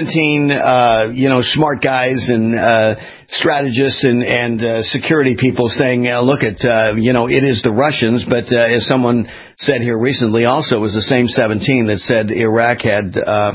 smart guys and strategists and security people saying, look at, it is the Russians. But as someone said here recently, also it was the same 17 that said Iraq had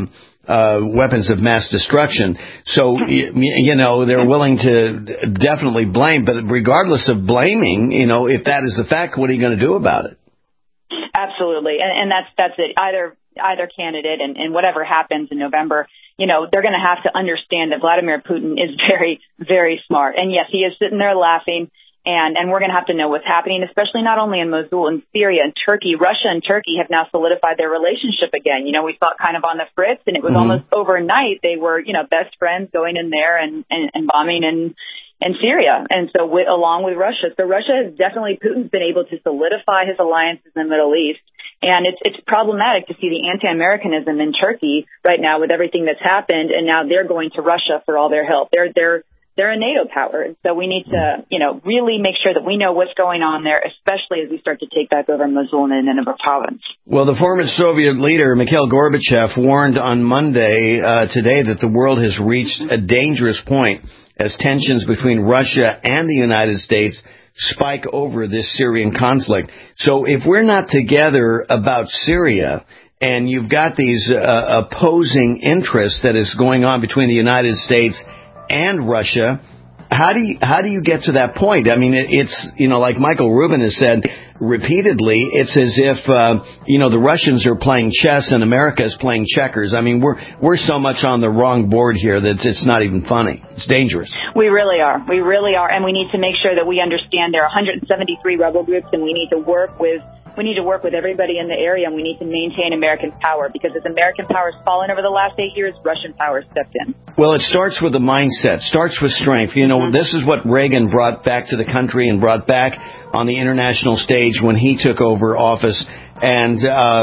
weapons of mass destruction. So, they're willing to definitely blame. But regardless of blaming, if that is the fact, what are you going to do about it? Absolutely. And that's it. Either candidate and whatever happens in November, they're going to have to understand that Vladimir Putin is very, very smart. And yes, he is sitting there laughing. And we're going to have to know what's happening, especially not only in Mosul and Syria and Turkey. Russia and Turkey have now solidified their relationship again. We thought kind of on the fritz, and it was almost overnight. They were, best friends going in there and bombing in Syria. And so along with Russia. So Russia has definitely, Putin's been able to solidify his alliances in the Middle East. And it's problematic to see the anti-Americanism in Turkey right now with everything that's happened. And now they're going to Russia for all their help. They're a NATO power. So we need to, really make sure that we know what's going on there, especially as we start to take back over Mosul and Nineveh province. Well, the former Soviet leader, Mikhail Gorbachev, warned on Monday today that the world has reached a dangerous point as tensions between Russia and the United States spike over this Syrian conflict. So if we're not together about Syria, and you've got these opposing interests that is going on between the United States and Russia, how do you get to that point? I mean, it's, like Michael Rubin has said repeatedly, it's as if, the Russians are playing chess and America is playing checkers. I mean, we're so much on the wrong board here that it's not even funny. It's dangerous. We really are. And we need to make sure that we understand there are 173 rebel groups, and we need to work with everybody in the area, and we need to maintain American power, because as American power has fallen over the last 8 years, Russian power stepped in. Well, it starts with the mindset, starts with strength. This is what Reagan brought back to the country and brought back on the international stage when he took over office. And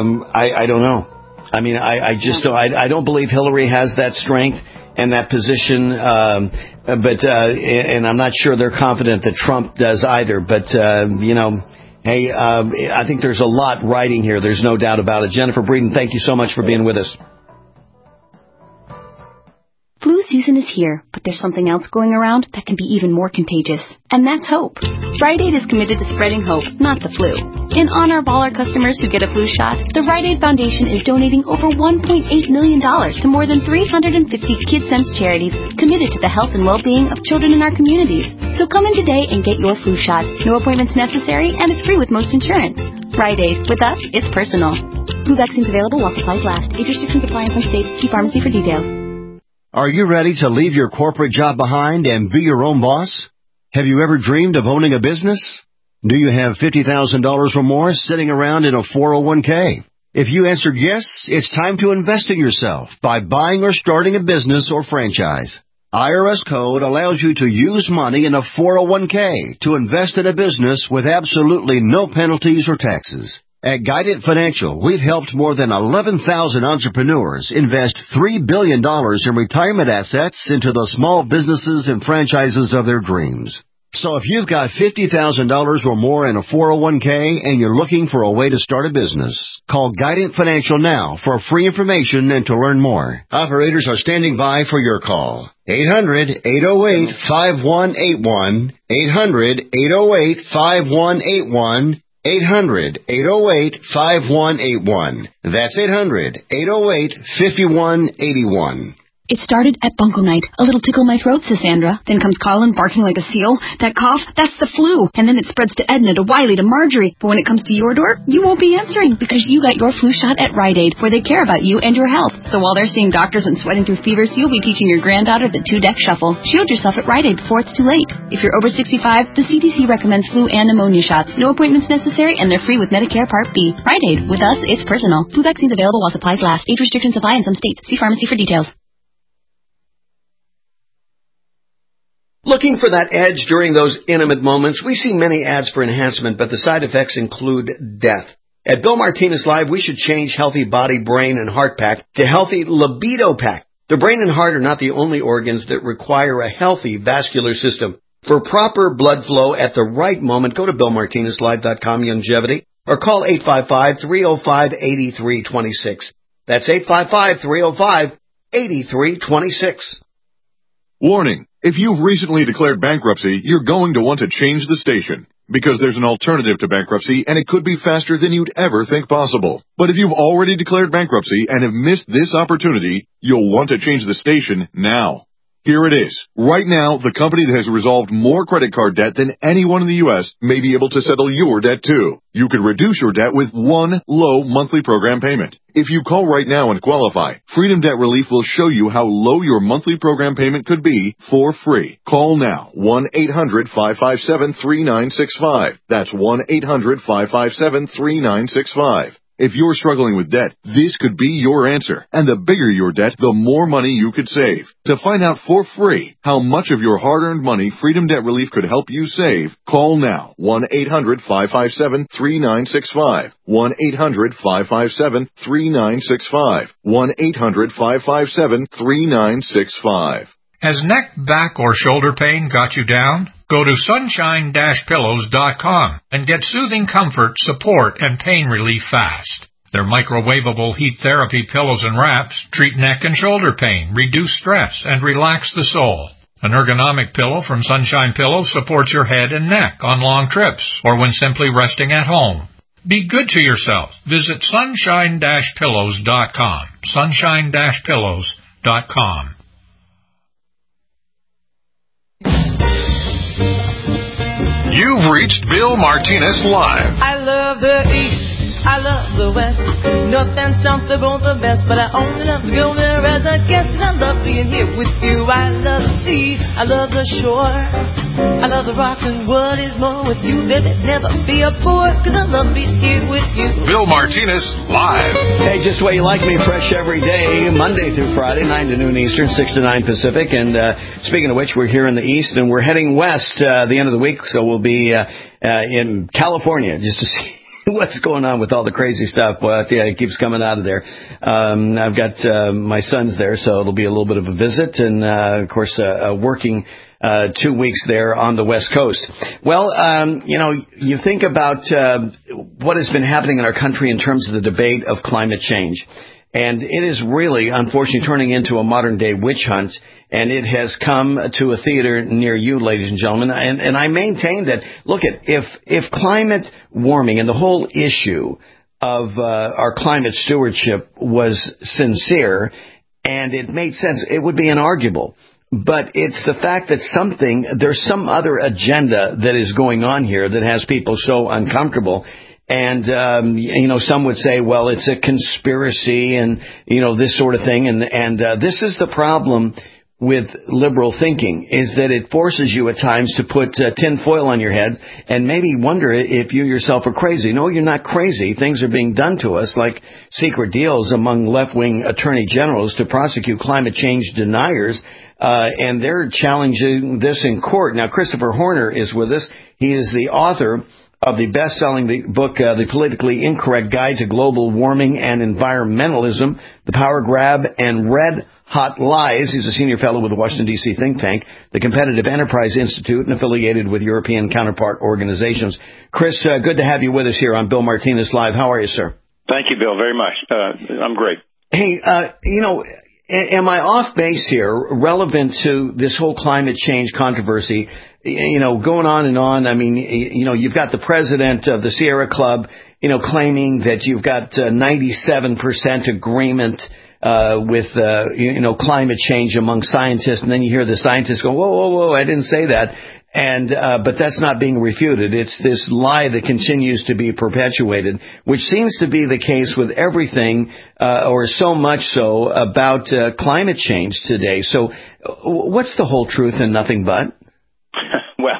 I don't know. I mean, I just don't. I don't believe Hillary has that strength and that position. And I'm not sure they're confident that Trump does either. But hey, I think there's a lot riding here. There's no doubt about it. Jennifer Breeden, thank you so much for being with us. Flu season is here, but there's something else going around that can be even more contagious, and that's hope. Rite Aid is committed to spreading hope, not the flu. In honor of all our customers who get a flu shot, the Rite Aid Foundation is donating over $1.8 million to more than 350 KidSense charities committed to the health and well-being of children in our communities. So come in today and get your flu shot. No appointments necessary, and it's free with most insurance. Rite Aid. With us, it's personal. Flu vaccines available while supplies last. Age restrictions apply in some states. See pharmacy for details. Are you ready to leave your corporate job behind and be your own boss? Have you ever dreamed of owning a business? Do you have $50,000 or more sitting around in a 401k? If you answered yes, it's time to invest in yourself by buying or starting a business or franchise. IRS code allows you to use money in a 401k to invest in a business with absolutely no penalties or taxes. At Guidant Financial, we've helped more than 11,000 entrepreneurs invest $3 billion in retirement assets into the small businesses and franchises of their dreams. So if you've got $50,000 or more in a 401k and you're looking for a way to start a business, call Guidant Financial now for free information and to learn more. Operators are standing by for your call. 800-808-5181. 800-808-5181. 800-808-5181. That's 800-808-5181. It started at Bunko Night. A little tickle in my throat, says Sandra. Then comes Colin barking like a seal. That cough, that's the flu. And then it spreads to Edna, to Wiley, to Marjorie. But when it comes to your door, you won't be answering because you got your flu shot at Rite Aid, where they care about you and your health. So while they're seeing doctors and sweating through fevers, you'll be teaching your granddaughter the 2-deck shuffle. Shield yourself at Rite Aid before it's too late. If you're over 65, the CDC recommends flu and pneumonia shots. No appointments necessary, and they're free with Medicare Part B. Rite Aid. With us, it's personal. Flu vaccines available while supplies last. Age restrictions apply in some states. See pharmacy for details. Looking for that edge during those intimate moments, we see many ads for enhancement, but the side effects include death. At Bill Martinez Live, we should change Healthy Body, Brain, and Heart Pack to Healthy Libido Pack. The brain and heart are not the only organs that require a healthy vascular system. For proper blood flow at the right moment, go to BillMartinezLive.com Longevity or call 855-305-8326. That's 855-305-8326. Warning. If you've recently declared bankruptcy, you're going to want to change the station because there's an alternative to bankruptcy and it could be faster than you'd ever think possible. But if you've already declared bankruptcy and have missed this opportunity, you'll want to change the station now. Here it is. Right now, the company that has resolved more credit card debt than anyone in the U.S. may be able to settle your debt too. You could reduce your debt with one low monthly program payment. If you call right now and qualify, Freedom Debt Relief will show you how low your monthly program payment could be for free. Call now, 1-800-557-3965. That's 1-800-557-3965. If you're struggling with debt, this could be your answer. And the bigger your debt, the more money you could save. To find out for free how much of your hard-earned money Freedom Debt Relief could help you save, call now. 1-800-557-3965. 1-800-557-3965. 1-800-557-3965. Has neck, back, or shoulder pain got you down? Go to sunshine-pillows.com and get soothing comfort, support, and pain relief fast. Their microwavable heat therapy pillows and wraps treat neck and shoulder pain, reduce stress, and relax the soul. An ergonomic pillow from Sunshine Pillows supports your head and neck on long trips or when simply resting at home. Be good to yourself. Visit sunshine-pillows.com. Sunshine-pillows.com. You've reached Bill Martinez Live. I love the East, I love the West, North and South, they're both the best, but I only love to go there as a guest, 'cause I love being here with you. I love the sea, I love the shore, I love the rocks, and what is more, with you there'd never be a bore, 'cause I love being here with you. Bill Martinez Live. Hey, just the way you like me, fresh every day, Monday through Friday, 9 to noon Eastern, 6 to 9 Pacific. And speaking of which, we're here in the East, and we're heading west the end of the week, so we'll be in California just to see what's going on with all the crazy stuff. But yeah, it keeps coming out of there. I've got my sons there, so it'll be a little bit of a visit, and of course, working 2 weeks there on the West Coast. Well, you think about what has been happening in our country in terms of the debate of climate change. And it is really, unfortunately, turning into a modern-day witch hunt, and it has come to a theater near you, ladies and gentlemen. And I maintain that, if climate warming and the whole issue of our climate stewardship was sincere and it made sense, it would be inarguable. But it's the fact that there's some other agenda that is going on here that has people so uncomfortable. And, some would say, well, it's a conspiracy and, this sort of thing. And this is the problem with liberal thinking, is that it forces you at times to put tin foil on your head and maybe wonder if you yourself are crazy. No, you're not crazy. Things are being done to us, like secret deals among left-wing attorney generals to prosecute climate change deniers. And they're challenging this in court. Now, Christopher Horner is with us. He is the author of the best-selling book, The Politically Incorrect Guide to Global Warming and Environmentalism, The Power Grab and Red Hot Lies. He's a senior fellow with the Washington, D.C. think tank, the Competitive Enterprise Institute, and affiliated with European counterpart organizations. Chris, good to have you with us here on Bill Martinez Live. How are you, sir? Thank you, Bill, very much. I'm great. Hey, am I off base here, relevant to this whole climate change controversy, going on and on? I mean, you've got the president of the Sierra Club, claiming that you've got 97% agreement with climate change among scientists, and then you hear the scientists go, whoa, I didn't say that. And but that's not being refuted. It's this lie that continues to be perpetuated, which seems to be the case with everything, or so much so, about climate change today. So what's the whole truth and nothing but? Well,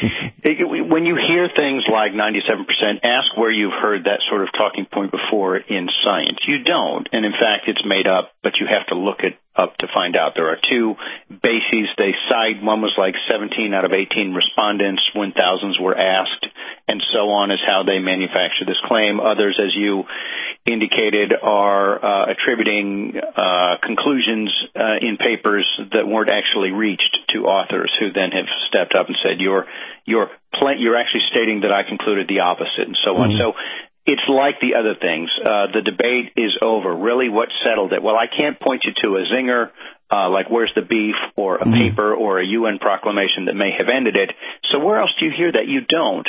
when you hear things like 97%, ask where you've heard that sort of talking point before in science. You don't. And in fact, it's made up, but you have to look it up to find out. There are two bases they cite. One was like 17 out of 18 respondents when thousands were asked, and so on is how they manufacture this claim. Others, as you indicated, are attributing conclusions in papers that weren't actually reached to authors who then have stepped up and said, you're actually stating that I concluded the opposite, and so on. So it's like the other things. The debate is over. Really, what settled it? Well, I can't point you to a zinger, like where's the beef, or a paper, or a UN proclamation that may have ended it. So where else do you hear that? You don't.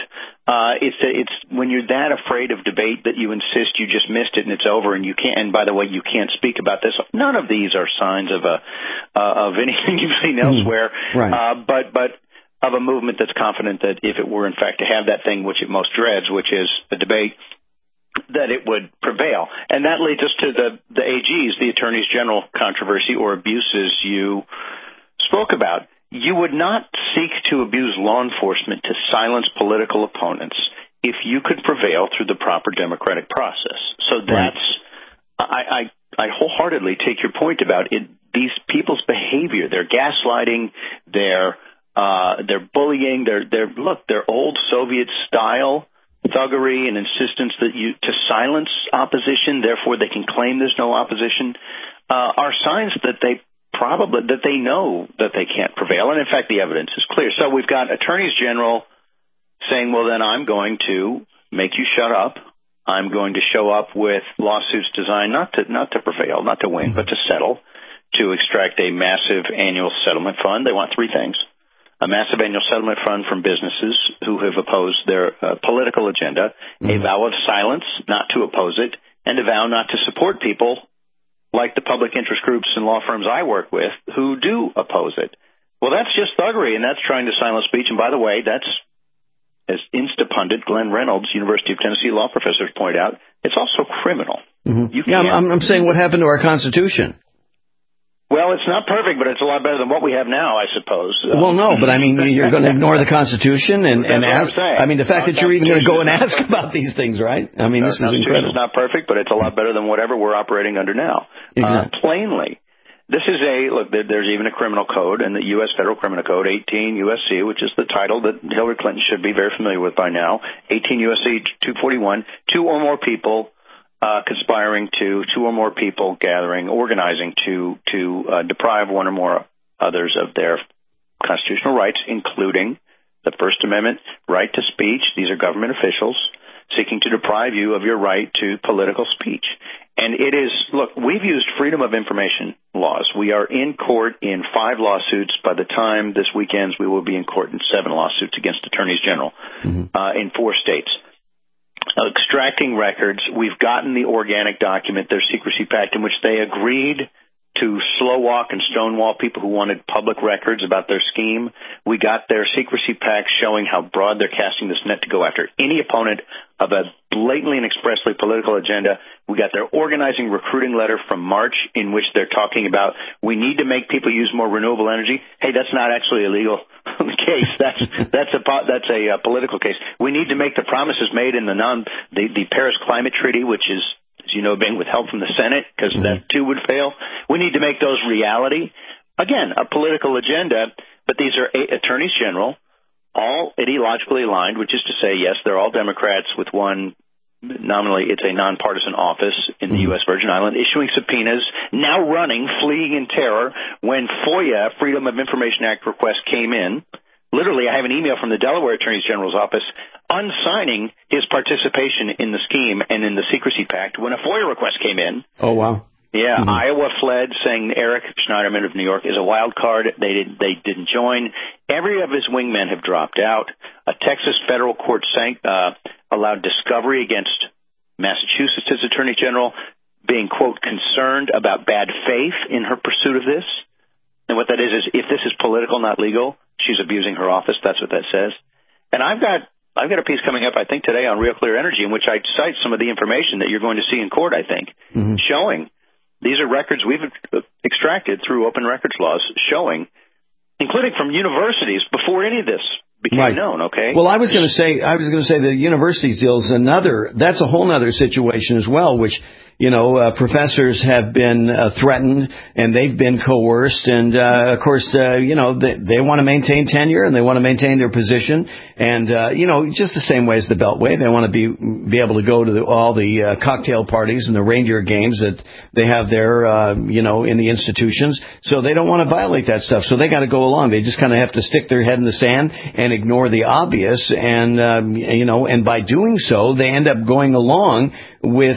It's when you're that afraid of debate that you insist you just missed it and it's over, and you can't. And by the way, you can't speak about this. None of these are signs of anything you've seen elsewhere. Right. But of a movement that's confident that if it were in fact to have that thing which it most dreads, which is a debate, that it would prevail. And that leads us to the AGs, the Attorneys General controversy or abuses you spoke about. You would not seek to abuse law enforcement to silence political opponents if you could prevail through the proper democratic process. So that's, I wholeheartedly take your point about it. These people's behavior, their gaslighting, their bullying, their old Soviet style thuggery and insistence to silence opposition, therefore they can claim there's no opposition, are signs that they know that they can't prevail. And in fact, the evidence is clear. So we've got attorneys general saying, well, then I'm going to make you shut up. I'm going to show up with lawsuits designed not to prevail, not to win, but to settle, to extract a massive annual settlement fund. They want three things: a massive annual settlement fund from businesses who have opposed their political agenda, a vow of silence not to oppose it, and a vow not to support people like the public interest groups and law firms I work with who do oppose it. Well, that's just thuggery, and that's trying to silence speech. And by the way, that's, as Instapundit Glenn Reynolds, University of Tennessee law professors point out, it's also criminal. I'm saying what happened to our Constitution? Well, it's not perfect, but it's a lot better than what we have now, I suppose. Well, no, but I mean, you're going to ignore the Constitution and ask. I mean, the fact that you're even going to go and ask about these things, right? I mean, this is incredible. It's not perfect, but it's a lot better than whatever we're operating under now. Exactly. Plainly, this is there's even a criminal code in the U.S. Federal Criminal Code, 18 U.S.C., which is the title that Hillary Clinton should be very familiar with by now, 18 U.S.C. 241, two or more people conspiring to, two or more people gathering, organizing to deprive one or more others of their constitutional rights, including the First Amendment right to speech. These are government officials seeking to deprive you of your right to political speech. And it is, look, we've used freedom of information laws. We are in court in 5 lawsuits. By the time this week ends, we will be in court in 7 lawsuits against attorneys general in 4 states. Extracting records. We've gotten the organic document, their secrecy pact, in which they agreed to slow walk and stonewall people who wanted public records about their scheme. We got their secrecy pact showing how broad they're casting this net to go after any opponent of a blatantly and expressly political agenda. We got their organizing recruiting letter from March in which they're talking about we need to make people use more renewable energy. Hey, that's not actually a legal case. That's a political case. We need to make the promises made in the Paris Climate Treaty, which is, as you know, being withheld from the Senate because that too would fail. We need to make those reality. Again, a political agenda, but these are attorneys general, all ideologically aligned, which is to say, yes, they're all Democrats with one. Nominally, it's a nonpartisan office in the U.S. Virgin Islands, issuing subpoenas, now running, fleeing in terror when FOIA, Freedom of Information Act request came in. Literally, I have an email from the Delaware Attorney General's office unsigning his participation in the scheme and in the secrecy pact when a FOIA request came in. Oh, wow. Yeah, Iowa fled, saying Eric Schneiderman of New York is a wild card. They didn't join. Every of his wingmen have dropped out. A Texas federal court allowed discovery against Massachusetts' Attorney General. being, quote, concerned about bad faith in her pursuit of this. And what that is if this is political, not legal, she's abusing her office. That's what that says. And I've got a piece coming up, I think, today on Real Clear Energy in which I cite some of the information that you're going to see in court, I think, showing these are records we've extracted through open records laws showing, including from universities before any of this became known, okay? Well, I was going to say the universities deal is that's a whole other situation as well, which, professors have been threatened and they've been coerced. And, of course, they want to maintain tenure and they want to maintain their position. And, just the same way as the Beltway, they want to be able to go to all the cocktail parties and the reindeer games that they have there, in the institutions. So they don't want to violate that stuff. So they got to go along. They just kind of have to stick their head in the sand and ignore the obvious. And, and by doing so, they end up going along with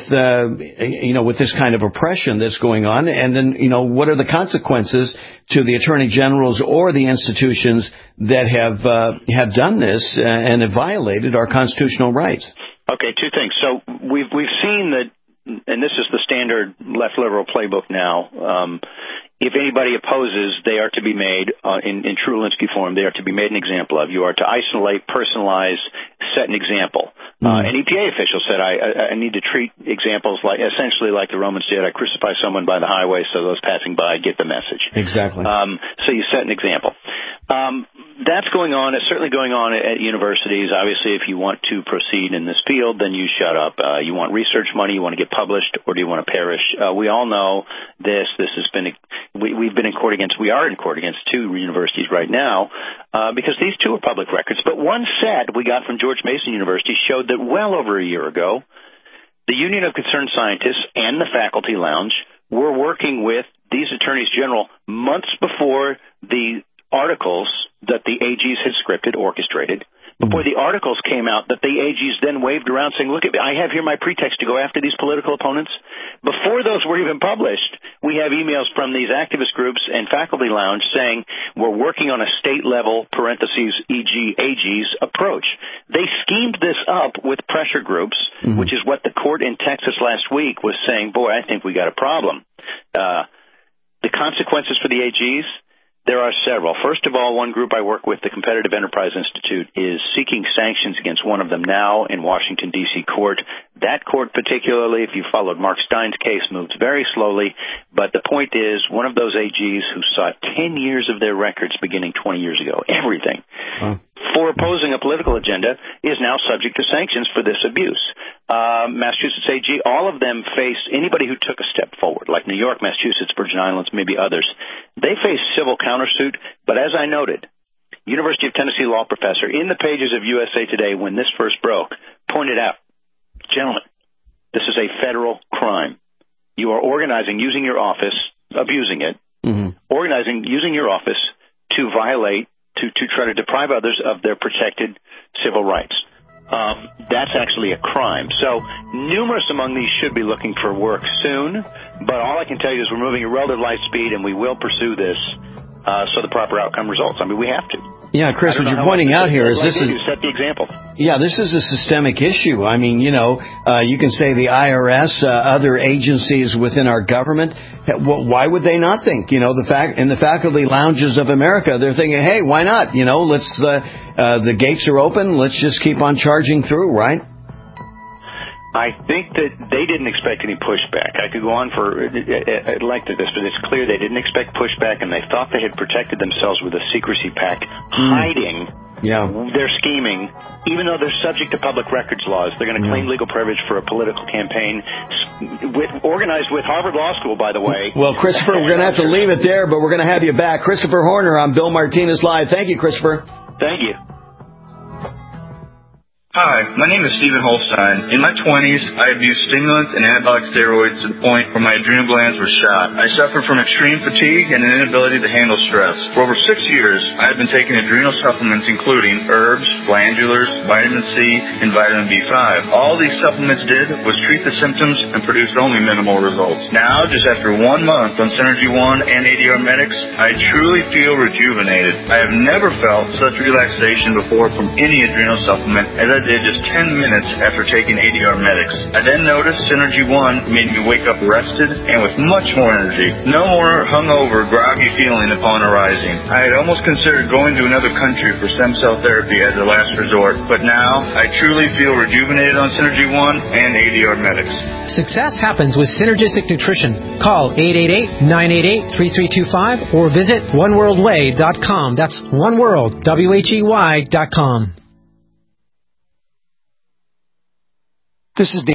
this kind of oppression that's going on. And then, what are the consequences to the attorney generals or the institutions that have done this and have violated our constitutional rights? Okay, two things. So we've seen that, and this is the standard left liberal playbook now. If anybody opposes, they are to be made, in true Linsky form, they are to be made an example of. You are to isolate, personalize, set an example. An EPA official said, I need to treat examples essentially like the Romans did. I crucify someone by the highway so those passing by get the message. Exactly. So you set an example. That's going on. It's certainly going on at universities. Obviously, if you want to proceed in this field, then you shut up. You want research money, you want to get published, or do you want to perish? We all know this. This has been, we've been in court against, we are in court against two universities right now, because these two are public records. But one set we got from George Mason University showed that well over a year ago, the Union of Concerned Scientists and the Faculty Lounge were working with these attorneys general months before the articles that the AGs had scripted, orchestrated, before the articles came out that the AGs then waved around saying, look, I have here my pretext to go after these political opponents. Before those were even published, we have emails from these activist groups and Faculty Lounge saying we're working on a state-level, parentheses, e.g. AGs approach. They schemed this up with pressure groups, which is what the court in Texas last week was saying, boy, I think we got a problem. The consequences for the AGs, there are several. First of all, one group I work with, the Competitive Enterprise Institute, is seeking sanctions against one of them now in Washington, D.C. court. That court particularly, if you followed Mark Stein's case, moves very slowly. But the point is, one of those AGs who sought 10 years of their records beginning 20 years ago, everything, for opposing a political agenda, is now subject to sanctions for this abuse. Massachusetts AG, all of them face anybody who took a step forward, like New York, Massachusetts, Virgin Islands, maybe others. They face civil countersuit, but as I noted, University of Tennessee law professor in the pages of USA Today when this first broke pointed out, gentlemen, this is a federal crime. You are organizing, using your office, abusing it, organizing, using your office to violate, to try to deprive others of their protected civil rights. That's actually a crime. So numerous among these should be looking for work soon, but all I can tell you is we're moving at relative light speed and we will pursue this so the proper outcome results. I mean, we have to. Yeah, Chris, what you're pointing out here is this is... set the example. Yeah, this is a systemic issue. I mean, you can say the IRS, other agencies within our government, why would they not think? In the faculty lounges of America, they're thinking, hey, why not? Let's, the gates are open, let's just keep on charging through, right? I think that they didn't expect any pushback. I could go on for length of this, but it's clear they didn't expect pushback, and they thought they had protected themselves with a secrecy pact, hiding their scheming, even though they're subject to public records laws. They're going to claim legal privilege for a political campaign organized with Harvard Law School, by the way. Well, Christopher, we're going to have to leave it there, but we're going to have you back. Christopher Horner on Bill Martinez Live. Thank you, Christopher. Thank you. Hi, my name is Stephen Holstein. In my 20s, I abused stimulants and anabolic steroids to the point where my adrenal glands were shot. I suffered from extreme fatigue and an inability to handle stress. For over 6 years, I have been taking adrenal supplements including herbs, glandulars, vitamin C, and vitamin B5. All these supplements did was treat the symptoms and produced only minimal results. Now, just after 1 month on Synergy One and ADR Medics, I truly feel rejuvenated. I have never felt such relaxation before from any adrenal supplement as I in just 10 minutes after taking ADR Medics. I then noticed Synergy One made me wake up rested and with much more energy. No more hungover, groggy feeling upon arising. I had almost considered going to another country for stem cell therapy as a last resort, but now I truly feel rejuvenated on Synergy One and ADR Medics. Success happens with Synergistic Nutrition. Call 888-988-3325 or visit oneworldway.com. That's oneworld, WHEY.com. This is